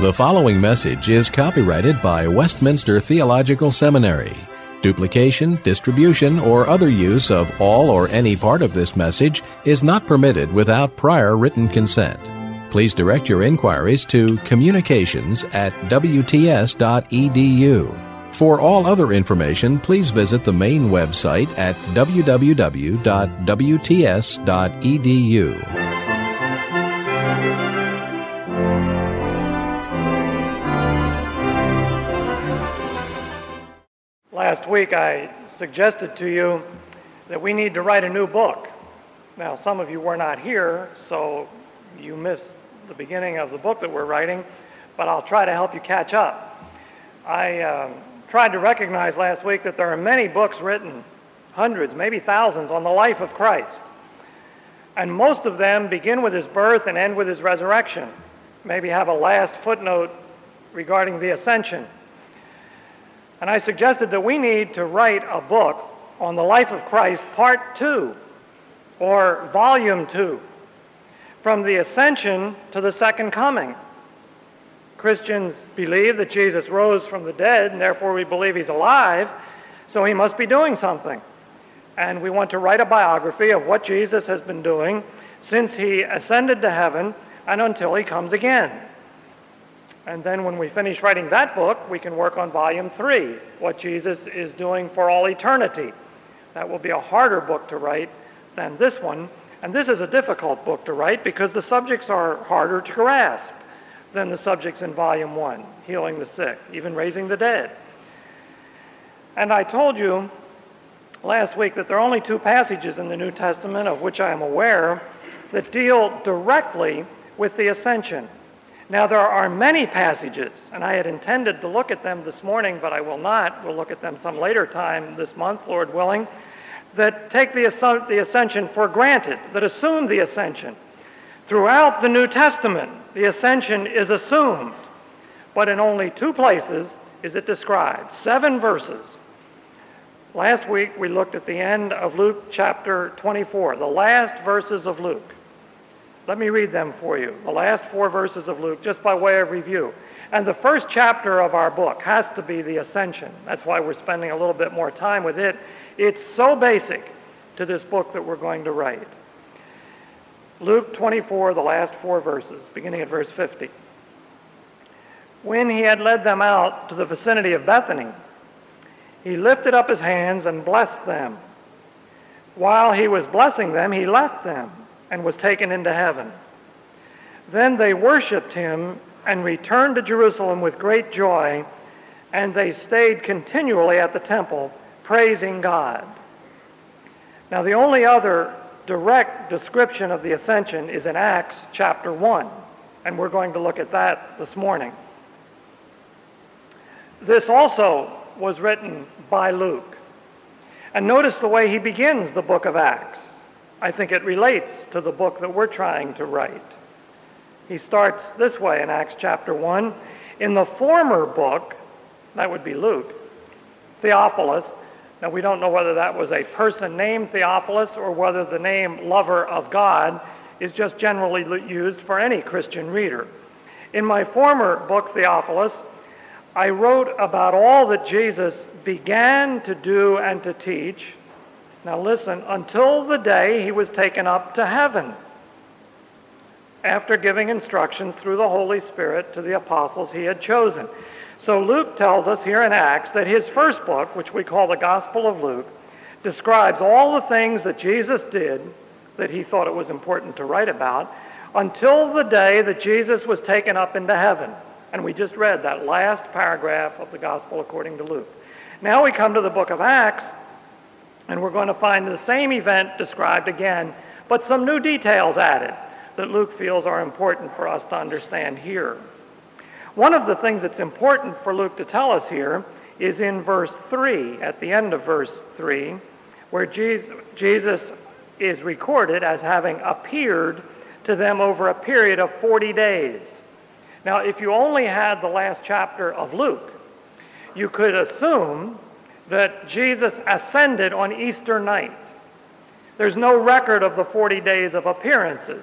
The following message is copyrighted by Westminster Theological Seminary. Duplication, distribution, or other use of all or any part of this message is not permitted without prior written consent. Please direct your inquiries to communications@wts.edu. For all other information, please visit the main website at www.wts.edu. Last week I suggested to you that we need to write a new book. Now, some of you were not here, so you missed the beginning of the book that we're writing, but I'll try to help you catch up. I tried to recognize last week that there are many books written, hundreds, maybe thousands, on the life of Christ. And most of them begin with his birth and end with his resurrection. Maybe have a last footnote regarding the ascension. And I suggested that we need to write a book on the life of Christ, part 2, or volume 2, from the ascension to the second coming. Christians believe that Jesus rose from the dead, and therefore we believe he's alive, so he must be doing something. And we want to write a biography of what Jesus has been doing since he ascended to heaven and until he comes again. And then when we finish writing that book, we can work on volume 3, what Jesus is doing for all eternity. That will be a harder book to write than this one. And this is a difficult book to write because the subjects are harder to grasp than the subjects in volume 1, healing the sick, even raising the dead. And I told you last week that there are only 2 passages in the New Testament of which I am aware that deal directly with the ascension. Now, there are many passages, and I had intended to look at them this morning, but I will not. We'll look at them some later time this month, Lord willing, that take the ascension for granted, that assume the ascension. Throughout the New Testament, the ascension is assumed, but in only 2 places is it described, 7 verses. Last week, we looked at the end of Luke chapter 24, the last verses of Luke. Let me read them for you, the last 4 verses of Luke, just by way of review. And the first chapter of our book has to be the ascension. That's why we're spending a little bit more time with it. It's so basic to this book that we're going to write. Luke 24, the last 4 verses, beginning at verse 50. When he had led them out to the vicinity of Bethany, he lifted up his hands and blessed them. While he was blessing them, he left them and was taken into heaven. Then they worshipped him and returned to Jerusalem with great joy, and they stayed continually at the temple, praising God. Now, the only other direct description of the ascension is in Acts chapter 1, and we're going to look at that this morning. This also was written by Luke. And notice the way he begins the book of Acts. I think it relates to the book that we're trying to write. He starts this way in Acts chapter 1. In the former book, that would be Luke, Theophilus. Now, we don't know whether that was a person named Theophilus or whether the name lover of God is just generally used for any Christian reader. In my former book, Theophilus, I wrote about all that Jesus began to do and to teach. Now listen, until the day he was taken up to heaven, after giving instructions through the Holy Spirit to the apostles he had chosen. So Luke tells us here in Acts that his first book, which we call the Gospel of Luke, describes all the things that Jesus did that he thought it was important to write about until the day that Jesus was taken up into heaven. And we just read that last paragraph of the Gospel according to Luke. Now we come to the book of Acts, and we're going to find the same event described again, but some new details added that Luke feels are important for us to understand here. One of the things that's important for Luke to tell us here is in verse 3, at the end of verse 3, where Jesus is recorded as having appeared to them over a period of 40 days. Now, if you only had the last chapter of Luke, you could assume that Jesus ascended on Easter night. There's no record of the 40 days of appearances.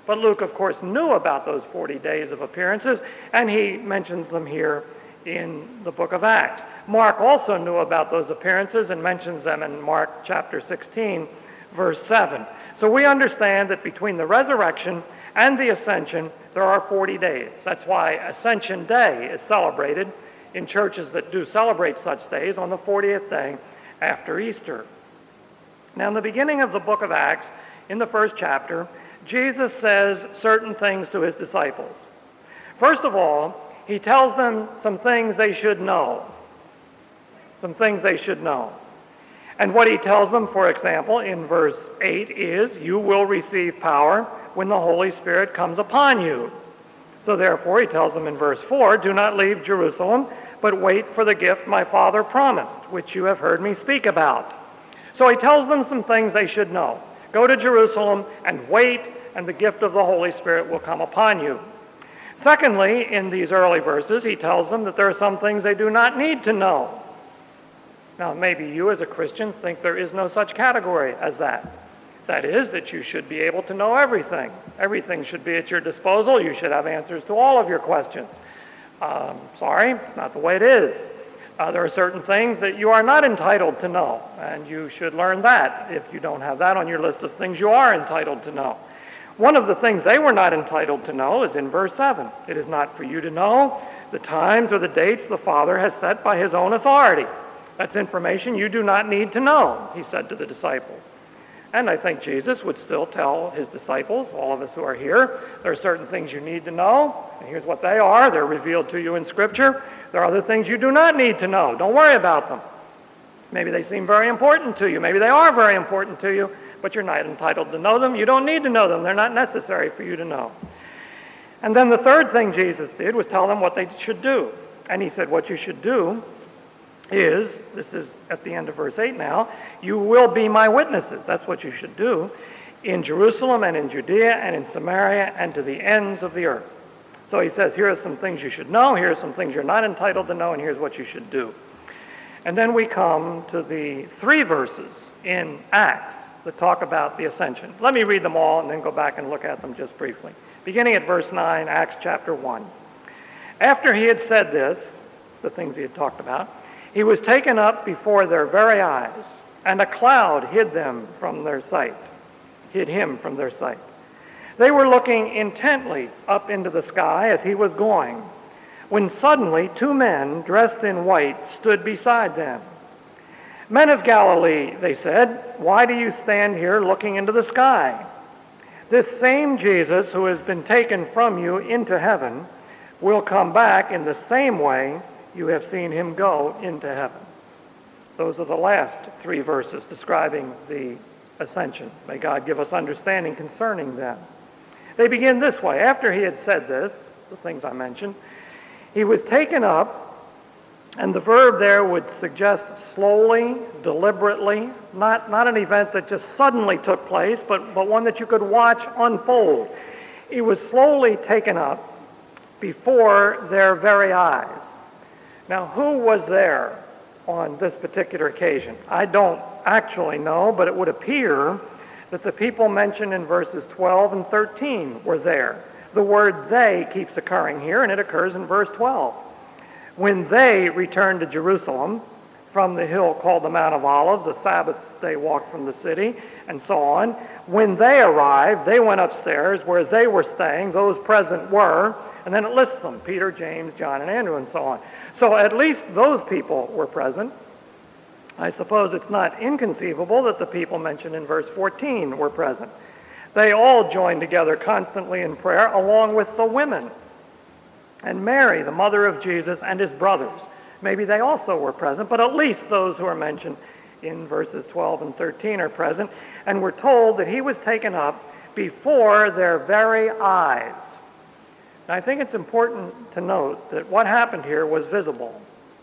But Luke, of course, knew about those 40 days of appearances, and he mentions them here in the book of Acts. Mark also knew about those appearances and mentions them in Mark chapter 16, verse 7. So we understand that between the resurrection and the ascension, there are 40 days. That's why Ascension Day is celebrated in churches that do celebrate such days on the 40th day after Easter. Now, in the beginning of the book of Acts, in the first chapter, Jesus says certain things to his disciples. First of all, he tells them some things they should know. Some things they should know. And what he tells them, for example, in verse 8 is, you will receive power when the Holy Spirit comes upon you. So therefore, he tells them in verse 4, do not leave Jerusalem, but wait for the gift my Father promised, which you have heard me speak about. So he tells them some things they should know. Go to Jerusalem and wait, and the gift of the Holy Spirit will come upon you. Secondly, in these early verses, he tells them that there are some things they do not need to know. Now, maybe you as a Christian think there is no such category as that. That is, that you should be able to know everything. Everything should be at your disposal. You should have answers to all of your questions. Sorry, it's not the way it is. There are certain things that you are not entitled to know, and you should learn that if you don't have that on your list of things you are entitled to know. One of the things they were not entitled to know is in verse 7. It is not for you to know the times or the dates the Father has set by his own authority. That's information you do not need to know, he said to the disciples. And I think Jesus would still tell his disciples, all of us who are here, there are certain things you need to know, and here's what they are. They're revealed to you in Scripture. There are other things you do not need to know. Don't worry about them. Maybe they seem very important to you. Maybe they are very important to you, but you're not entitled to know them. You don't need to know them. They're not necessary for you to know. And then the third thing Jesus did was tell them what they should do. And he said, what you should do is, this is at the end of verse 8 now, you will be my witnesses. That's what you should do in Jerusalem and in Judea and in Samaria and to the ends of the earth. So he says, here are some things you should know, here are some things you're not entitled to know, and here's what you should do. And then we come to the 3 verses in Acts that talk about the ascension. Let me read them all and then go back and look at them just briefly. Beginning at verse 9, Acts chapter 1. After he had said this, the things he had talked about, he was taken up before their very eyes, and a cloud hid him from their sight. They were looking intently up into the sky as he was going, when suddenly 2 men dressed in white stood beside them. Men of Galilee, they said, why do you stand here looking into the sky? This same Jesus who has been taken from you into heaven will come back in the same way you have seen him go into heaven. Those are the last 3 verses describing the ascension. May God give us understanding concerning them. They begin this way. After he had said this, the things I mentioned, he was taken up, and the verb there would suggest slowly, deliberately, not an event that just suddenly took place, but one that you could watch unfold. He was slowly taken up before their very eyes. Now, who was there on this particular occasion? I don't actually know, but it would appear that the people mentioned in verses 12 and 13 were there. The word they keeps occurring here, and it occurs in verse 12. When they returned to Jerusalem from the hill called the Mount of Olives, a Sabbath day walk from the city, and so on, when they arrived, they went upstairs where they were staying, those present were, and then it lists them, Peter, James, John, and Andrew, and so on. So at least those people were present. I suppose it's not inconceivable that the people mentioned in verse 14 were present. They all joined together constantly in prayer, along with the women. And Mary, the mother of Jesus, and his brothers. Maybe they also were present, but at least those who are mentioned in verses 12 and 13 are present. And we're told that he was taken up before their very eyes. Now, I think it's important to note that what happened here was visible.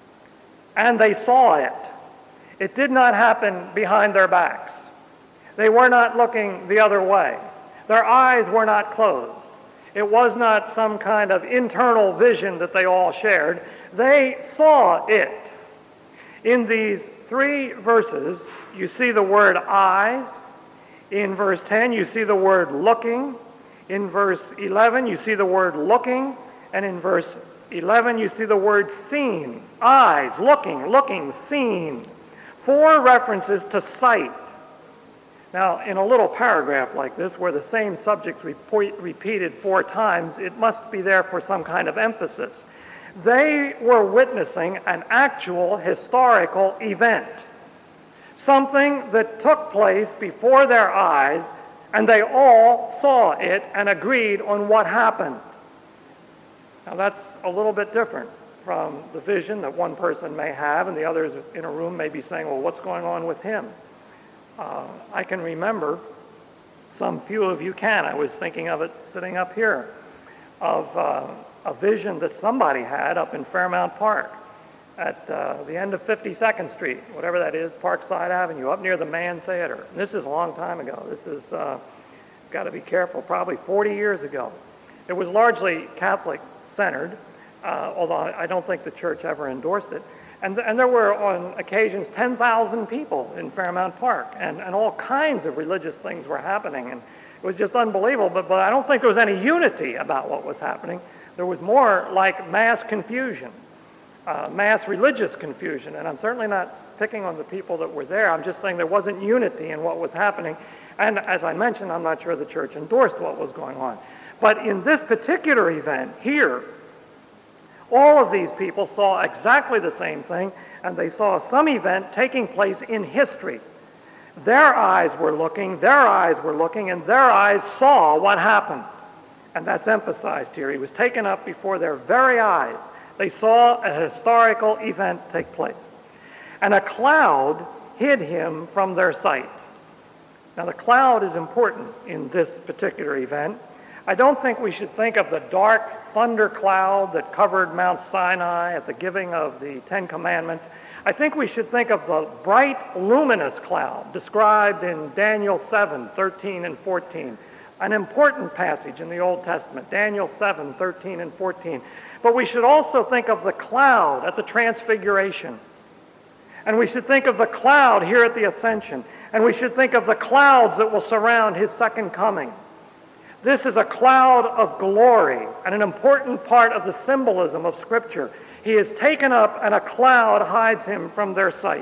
And they saw it. It did not happen behind their backs. They were not looking the other way. Their eyes were not closed. It was not some kind of internal vision that they all shared. They saw it. In these 3 verses, you see the word eyes. In verse 10, you see the word looking. In verse 11, you see the word looking, and in verse 11, you see the word seen. Eyes, looking, seen. 4 references to sight. Now, in a little paragraph like this, where the same subject's repeated 4 times, it must be there for some kind of emphasis. They were witnessing an actual historical event, something that took place before their eyes, and they all saw it and agreed on what happened. Now, that's a little bit different from the vision that one person may have, and the others in a room may be saying, well, what's going on with him? I can remember, some few of you can, I was thinking of it sitting up here, of a vision that somebody had up in Fairmount Park at the end of 52nd Street, whatever that is, Parkside Avenue, up near the Mann Theater. And this is a long time ago. This is, got to be careful, probably 40 years ago. It was largely Catholic-centered, although I don't think the church ever endorsed it. And there were, on occasions, 10,000 people in Fairmount Park, and all kinds of religious things were happening, and it was just unbelievable, but I don't think there was any unity about what was happening. There was more like mass confusion, mass religious confusion, and I'm certainly not picking on the people that were there. I'm just saying there wasn't unity in what was happening, and as I mentioned, I'm not sure the church endorsed what was going on. But in this particular event here, all of these people saw exactly the same thing, and they saw some event taking place in history. Their eyes were looking, and their eyes saw what happened. And that's emphasized here. He was taken up before their very eyes. They saw a historical event take place. And a cloud hid him from their sight. Now, the cloud is important in this particular event. I don't think we should think of the dark thunder cloud that covered Mount Sinai at the giving of the 10 Commandments. I think we should think of the bright, luminous cloud described in Daniel 7, 13 and 14, an important passage in the Old Testament, Daniel 7, 13 and 14. But we should also think of the cloud at the Transfiguration. And we should think of the cloud here at the Ascension. And we should think of the clouds that will surround his second coming. This is a cloud of glory and an important part of the symbolism of Scripture. He is taken up and a cloud hides him from their sight.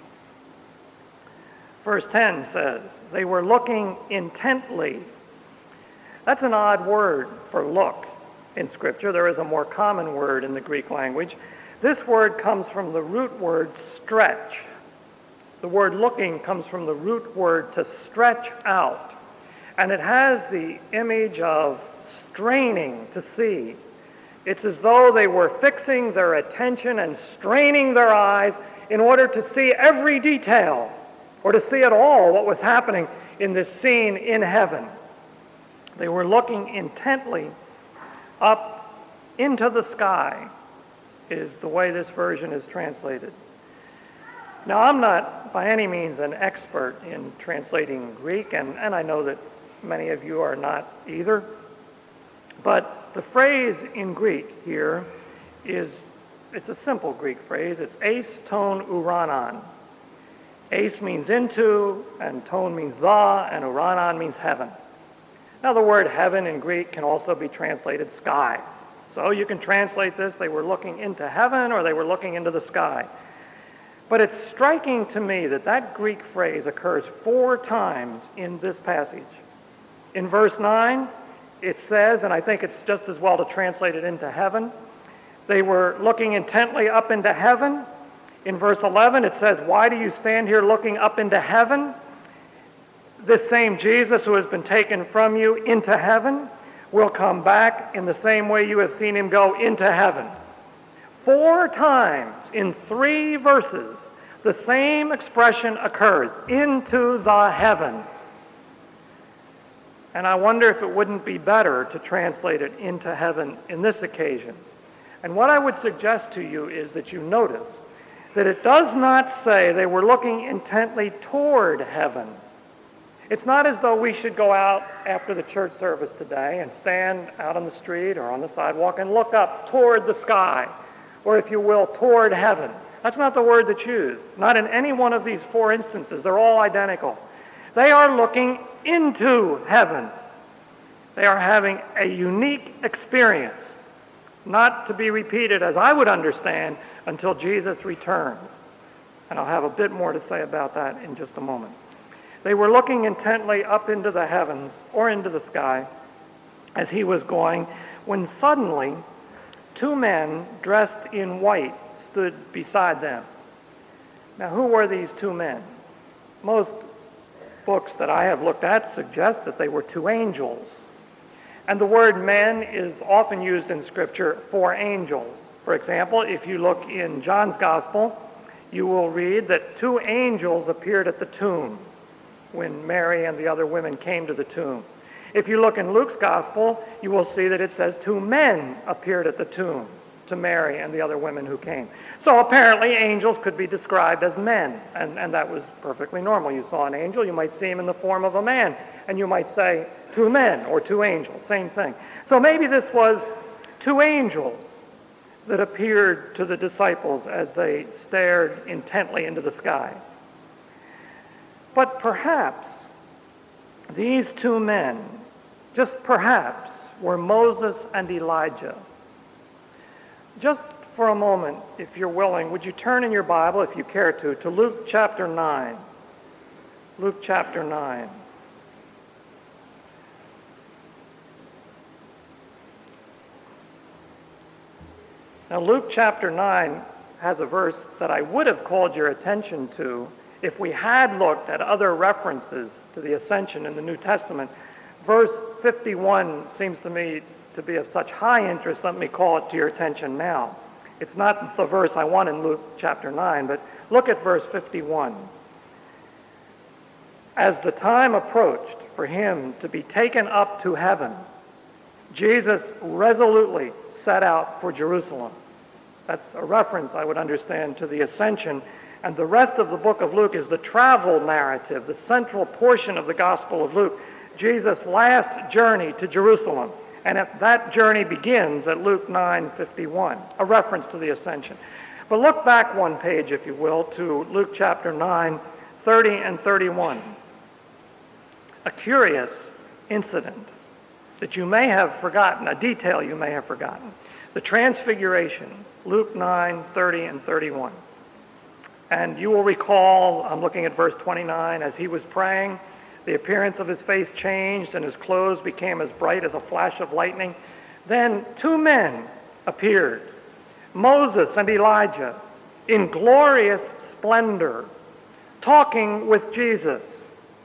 Verse 10 says, they were looking intently. That's an odd word for look in Scripture. There is a more common word in the Greek language. This word comes from the root word stretch. The word looking comes from the root word to stretch out. And it has the image of straining to see. It's as though they were fixing their attention and straining their eyes in order to see every detail, or to see at all what was happening in this scene in heaven. They were looking intently up into the sky, is the way this version is translated. Now, I'm not by any means an expert in translating Greek, and I know that many of you are not either. But the phrase in Greek here it's a simple Greek phrase. It's eis ton uranon. Eis means into, and ton means the, and uranon means heaven. Now, the word heaven in Greek can also be translated sky. So you can translate this, they were looking into heaven or they were looking into the sky. But it's striking to me that that Greek phrase occurs 4 times in this passage. In verse 9, it says, and I think it's just as well to translate it into heaven, they were looking intently up into heaven. In verse 11, it says, why do you stand here looking up into heaven? This same Jesus who has been taken from you into heaven will come back in the same way you have seen him go into heaven. 4 times in 3 verses, the same expression occurs, into the heaven. And I wonder if it wouldn't be better to translate it into heaven in this occasion. And what I would suggest to you is that you notice that it does not say they were looking intently toward heaven. It's not as though we should go out after the church service today and stand out on the street or on the sidewalk and look up toward the sky, or if you will, toward heaven. That's not the word that's used. Not in any one of these 4 instances. They're all identical. They are looking into heaven. They are having a unique experience, not to be repeated, as I would understand, until Jesus returns. And I'll have a bit more to say about that in just a moment. They were looking intently up into the heavens or into the sky as he was going, when suddenly 2 men dressed in white stood beside them. Now, who were these 2 men? Most books that I have looked at suggest that they were 2 angels. And the word men is often used in Scripture for angels. For example, if you look in John's Gospel, you will read that 2 angels appeared at the tomb when Mary and the other women came to the tomb. If you look in Luke's Gospel, you will see that it says 2 men appeared at the tomb to Mary and the other women who came. So apparently angels could be described as men, and that was perfectly normal. You saw an angel, you might see him in the form of a man, and you might say 2 men or 2 angels, same thing. So maybe this was 2 angels that appeared to the disciples as they stared intently into the sky. But perhaps these 2 men, just perhaps, were Moses and Elijah. Just for a moment, if you're willing, would you turn in your Bible, if you care to Luke chapter 9. Luke chapter 9. Now, Luke chapter 9 has a verse that I would have called your attention to if we had looked at other references to the ascension in the New Testament. Verse 51 seems to me to be of such high interest, let me call it to your attention now. It's not the verse I want in Luke chapter 9, but look at verse 51. As the time approached for him to be taken up to heaven, Jesus resolutely set out for Jerusalem. That's a reference, I would understand, to the ascension. And the rest of the book of Luke is the travel narrative, the central portion of the Gospel of Luke, Jesus' last journey to Jerusalem. And that journey begins at Luke 9:51, a reference to the ascension. But look back one page, if you will, to Luke chapter 9, 30 and 31. A curious incident that you may have forgotten, a detail you may have forgotten. The Transfiguration, Luke 9, 30 and 31. And you will recall, I'm looking at verse 29, as he was praying, the appearance of his face changed and his clothes became as bright as a flash of lightning. Then 2 men appeared, Moses and Elijah, in glorious splendor, talking with Jesus.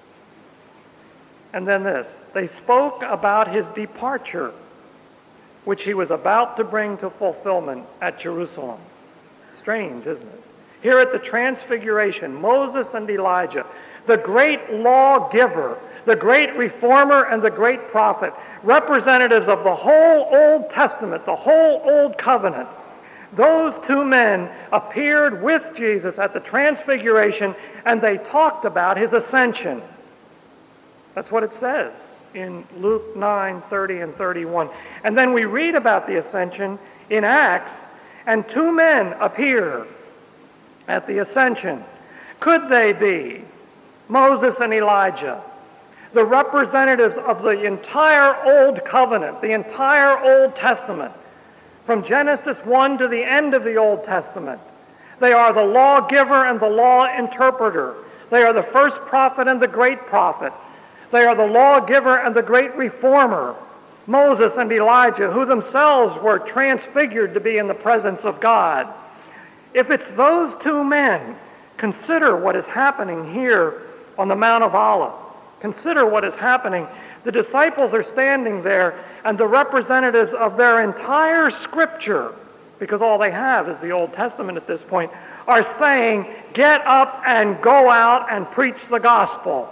And then this, they spoke about his departure, which he was about to bring to fulfillment at Jerusalem. Strange, isn't it? Here at the Transfiguration, Moses and Elijah, the great lawgiver, the great reformer, and the great prophet, representatives of the whole Old Testament, the whole Old Covenant, those 2 men appeared with Jesus at the Transfiguration, and they talked about his ascension. That's what it says in Luke 9, 30 and 31. And then we read about the ascension in Acts, and 2 men appear at the ascension. Could they be Moses and Elijah, the representatives of the entire Old Covenant, the entire Old Testament, from Genesis 1 to the end of the Old Testament? They are the lawgiver and the law interpreter. They are the first prophet and the great prophet. They are the lawgiver and the great reformer, Moses and Elijah, who themselves were transfigured to be in the presence of God. If it's those 2 men, consider what is happening here on the Mount of Olives. Consider what is happening. The disciples are standing there, and the representatives of their entire Scripture, because all they have is the Old Testament at this point, are saying, get up and go out and preach the gospel.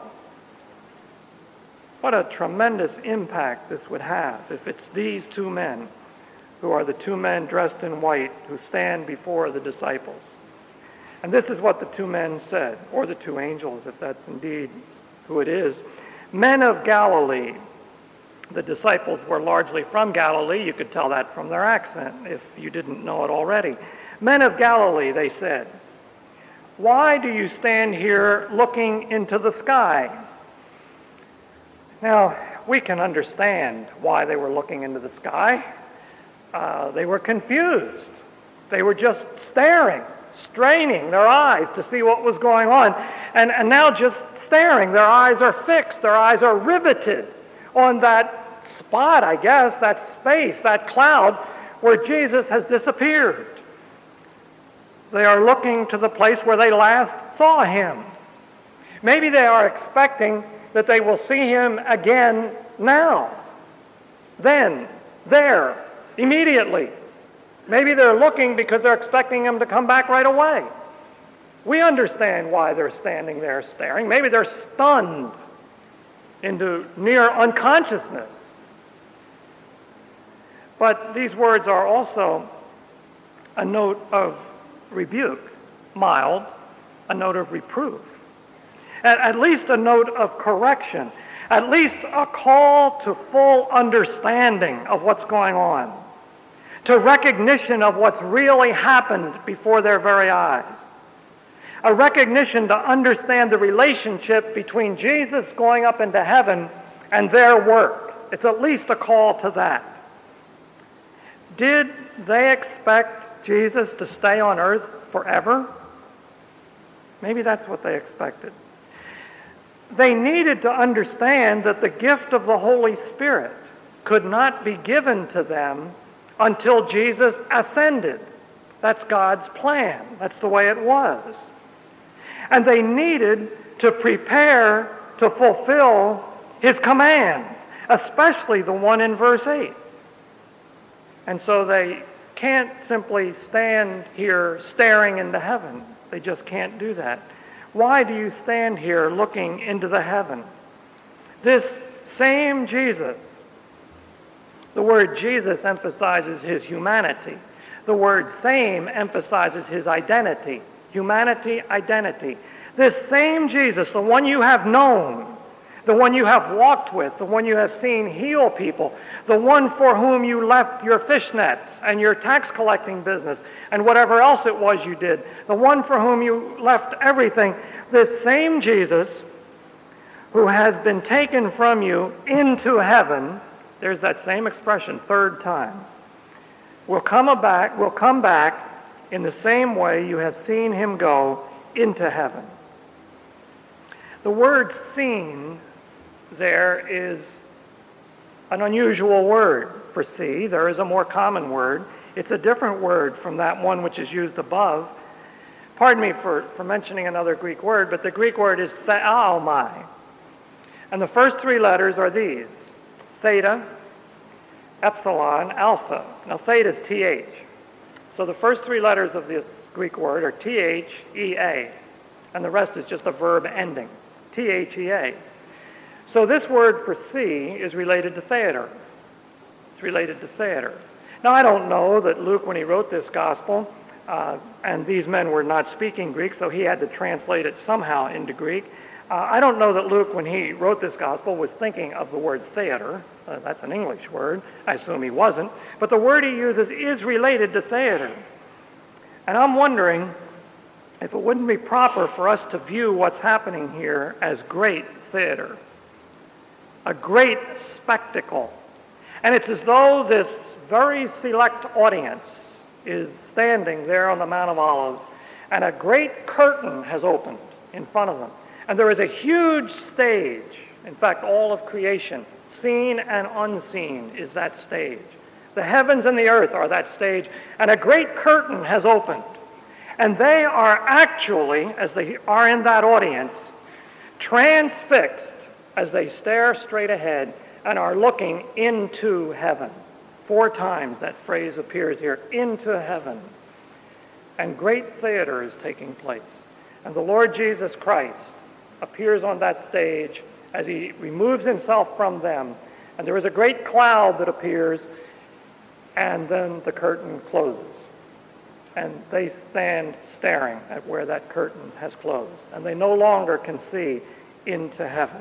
What a tremendous impact this would have if it's these 2 men who are the 2 men dressed in white who stand before the disciples. And this is what the 2 men said, or the 2 angels, if that's indeed who it is. Men of Galilee. The disciples were largely from Galilee. You could tell that from their accent if you didn't know it already. Men of Galilee, they said, why do you stand here looking into the sky? Now, we can understand why they were looking into the sky. They were confused. They were just staring, straining their eyes to see what was going on. And now just staring. Their eyes are fixed. Their eyes are riveted on that spot, I guess, that space, that cloud where Jesus has disappeared. They are looking to the place where they last saw him. Maybe they are expecting that they will see him again now, then, there, immediately. Maybe they're looking because they're expecting him to come back right away. We understand why they're standing there staring. Maybe they're stunned into near unconsciousness. But these words are also a note of rebuke, mild, a note of reproof, at least a note of correction, at least a call to full understanding of what's going on, to recognition of what's really happened before their very eyes, a recognition to understand the relationship between Jesus going up into heaven and their work. It's at least a call to that. Did they expect Jesus to stay on earth forever? Maybe that's what they expected. They needed to understand that the gift of the Holy Spirit could not be given to them until Jesus ascended. That's God's plan. That's the way it was. And they needed to prepare to fulfill his commands, especially the one in verse 8. And so they can't simply stand here staring into heaven. They just can't do that. Why do you stand here looking into the heaven? This same Jesus, the word Jesus emphasizes his humanity. The word same emphasizes his identity. Humanity, identity. This same Jesus, the one you have known, the one you have walked with, the one you have seen heal people, the one for whom you left your fishnets and your tax collecting business and whatever else it was you did, the one for whom you left everything, this same Jesus who has been taken from you into heaven, there's that same expression, third time, will come back in the same way you have seen him go into heaven. The word seen there is an unusual word for see. There is a more common word. It's a different word from that one which is used above. Pardon me for mentioning another Greek word, but the Greek word is theaomai. And the first three letters are these: theta, epsilon, alpha. Now theta is th. So the first three letters of this Greek word are thea, and the rest is just a verb ending, thea. So this word for see is related to theater. It's related to theater. Now I don't know that Luke, when he wrote this gospel, and these men were not speaking Greek, so he had to translate it somehow into Greek. I don't know that Luke, when he wrote this gospel, was thinking of the word theater. That's an English word. I assume he wasn't. But the word he uses is related to theater. And I'm wondering if it wouldn't be proper for us to view what's happening here as great theater, a great spectacle. And it's as though this very select audience is standing there on the Mount of Olives, and a great curtain has opened in front of them. And there is a huge stage. In fact, all of creation, seen and unseen, is that stage. The heavens and the earth are that stage, and a great curtain has opened. And they are actually, as they are in that audience, transfixed as they stare straight ahead and are looking into heaven. 4 times that phrase appears here, into heaven. And great theater is taking place. And the Lord Jesus Christ appears on that stage as he removes himself from them. And there is a great cloud that appears, and then the curtain closes. And they stand staring at where that curtain has closed. And they no longer can see into heaven.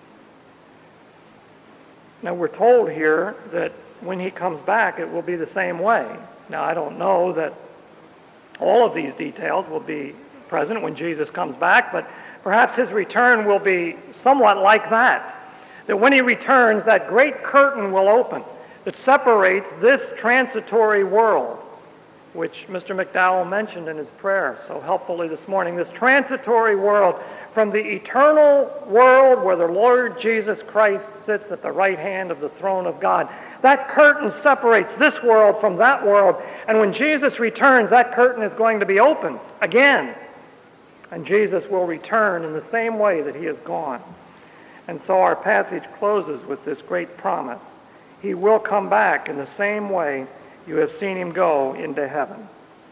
Now we're told here that when he comes back, it will be the same way. Now I don't know that all of these details will be present when Jesus comes back, but perhaps his return will be somewhat like that. that when he returns, that great curtain will open that separates this transitory world, which Mr. McDowell mentioned in his prayer so helpfully this morning, this transitory world from the eternal world where the Lord Jesus Christ sits at the right hand of the throne of God. That curtain separates this world from that world, and when Jesus returns, that curtain is going to be opened again, and Jesus will return in the same way that he has gone. And so our passage closes with this great promise. He will come back in the same way you have seen him go into heaven.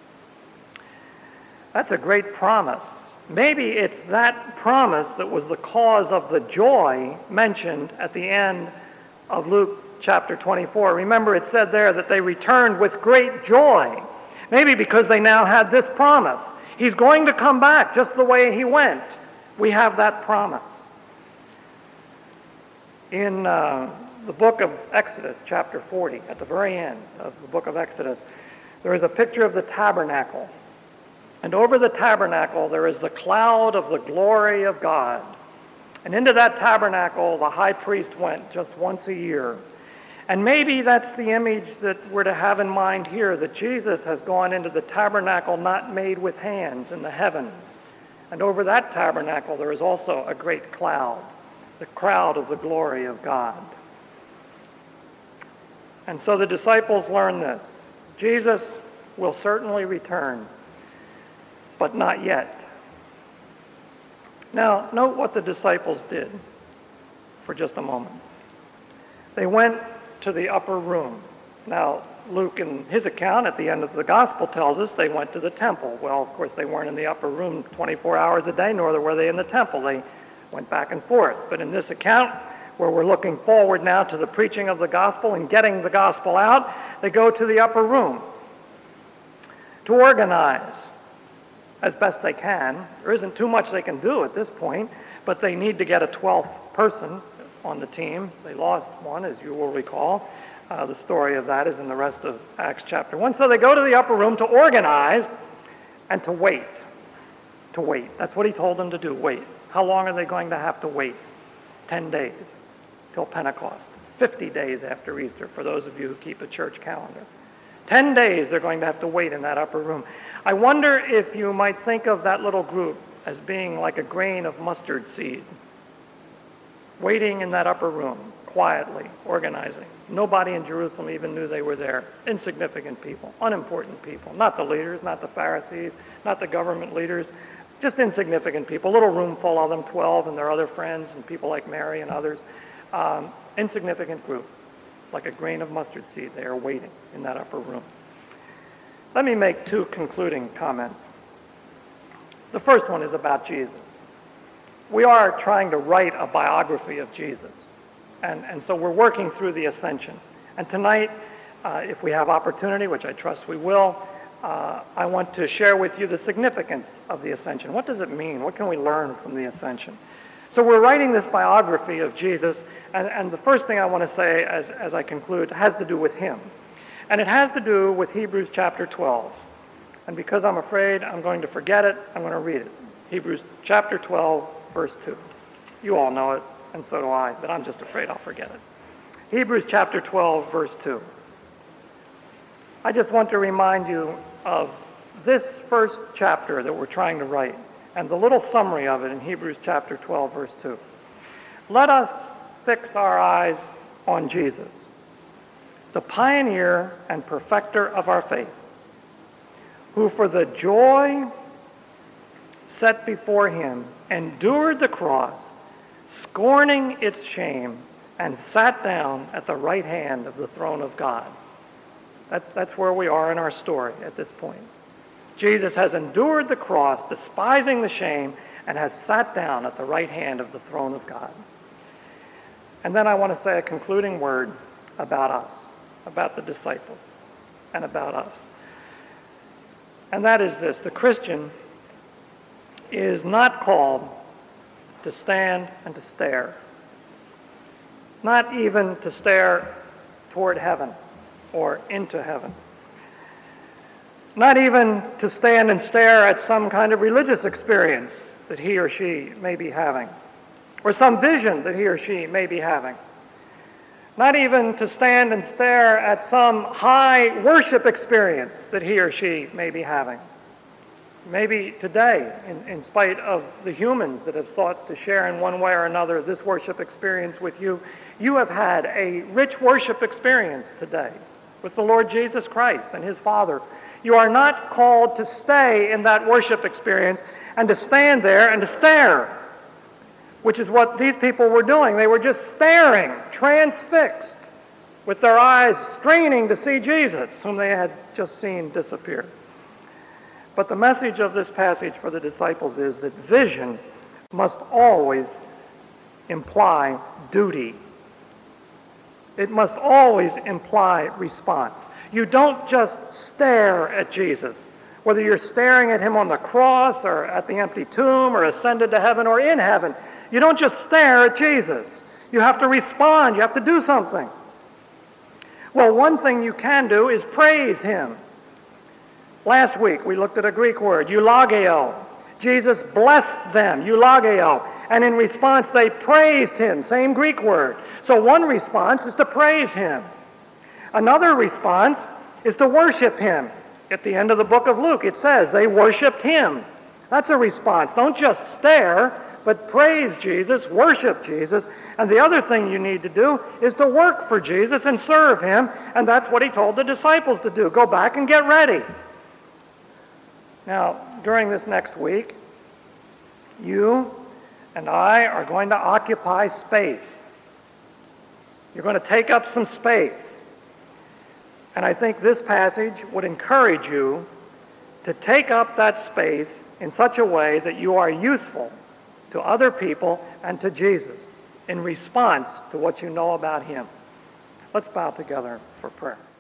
That's a great promise. Maybe it's that promise that was the cause of the joy mentioned at the end of Luke chapter 24. Remember, it said there that they returned with great joy. Maybe because they now had this promise. He's going to come back just the way he went. We have that promise. In the book of Exodus, chapter 40, at the very end of the book of Exodus, there is a picture of the tabernacle. And over the tabernacle, there is the cloud of the glory of God. And into that tabernacle, the high priest went just once a year. And maybe that's the image that we're to have in mind here, that Jesus has gone into the tabernacle not made with hands in the heavens. And over that tabernacle, there is also a great cloud, the cloud of the glory of God. And so the disciples learn this. Jesus will certainly return, but not yet. Now, note what the disciples did for just a moment. They went to the upper room. Now, Luke, in his account at the end of the gospel, tells us they went to the temple. Well, of course, they weren't in the upper room 24 hours a day, nor were they in the temple. They went back and forth. But in this account, where we're looking forward now to the preaching of the gospel and getting the gospel out, they go to the upper room to organize as best they can. There isn't too much they can do at this point, but they need to get a 12th person on the team. They lost one, as you will recall. The story of that is in the rest of Acts chapter 1. So they go to the upper room to organize and to wait. To wait. That's what he told them to do, wait. How long are they going to have to wait? 10 days till Pentecost. 50 days after Easter, for those of you who keep a church calendar. 10 days they're going to have to wait in that upper room. I wonder if you might think of that little group as being like a grain of mustard seed, waiting in that upper room, quietly, organizing. Nobody in Jerusalem even knew they were there. Insignificant people, unimportant people, not the leaders, not the Pharisees, not the government leaders, just insignificant people. A little room full of them, 12 and their other friends and people like Mary and others. Insignificant group, like a grain of mustard seed. They are waiting in that upper room. Let me make two concluding comments. The first one is about Jesus. We are trying to write a biography of Jesus, and so we're working through the Ascension. And tonight, if we have opportunity, which I trust we will, I want to share with you the significance of the Ascension. What does it mean? What can we learn from the Ascension? So we're writing this biography of Jesus, and the first thing I want to say as I conclude has to do with him. And it has to do with Hebrews chapter 12. And because I'm afraid I'm going to forget it, I'm going to read it. Hebrews chapter 12, verse 2. You all know it, and so do I, but I'm just afraid I'll forget it. Hebrews chapter 12, verse 2. I just want to remind you of this first chapter that we're trying to write, and the little summary of it in Hebrews chapter 12, verse 2. Let us fix our eyes on Jesus, the pioneer and perfecter of our faith, who for the joy set before him endured the cross, scorning its shame, and sat down at the right hand of the throne of God. That's where we are in our story at this point. Jesus has endured the cross, despising the shame, and has sat down at the right hand of the throne of God. And then I want to say a concluding word about us, about the disciples, and about us. And that is this: the Christian is not called to stand and to stare, not even to stare toward heaven or into heaven, not even to stand and stare at some kind of religious experience that he or she may be having, or some vision that he or she may be having. Not even to stand and stare at some high worship experience that he or she may be having. Maybe today, in spite of the humans that have sought to share in one way or another this worship experience with you, you have had a rich worship experience today with the Lord Jesus Christ and his Father. You are not called to stay in that worship experience and to stand there and to stare, which is what these people were doing. They were just staring, transfixed, with their eyes straining to see Jesus, whom they had just seen disappear. But the message of this passage for the disciples is that vision must always imply duty. It must always imply response. You don't just stare at Jesus, whether you're staring at him on the cross or at the empty tomb or ascended to heaven or in heaven. You don't just stare at Jesus. You have to respond. You have to do something. Well, one thing you can do is praise him. Last week we looked at a Greek word, eulogio. Jesus blessed them, eulogio, and in response they praised him, same Greek word. So one response is to praise him. Another response is to worship him. At the end of the book of Luke it says they worshiped him. That's a response. Don't just stare, but praise Jesus, worship Jesus. And the other thing you need to do is to work for Jesus and serve him, and that's what he told the disciples to do. Go back and get ready. Now, during this next week, you and I are going to occupy space. You're going to take up some space. And I think this passage would encourage you to take up that space in such a way that you are useful to other people and to Jesus in response to what you know about him. Let's bow together for prayer.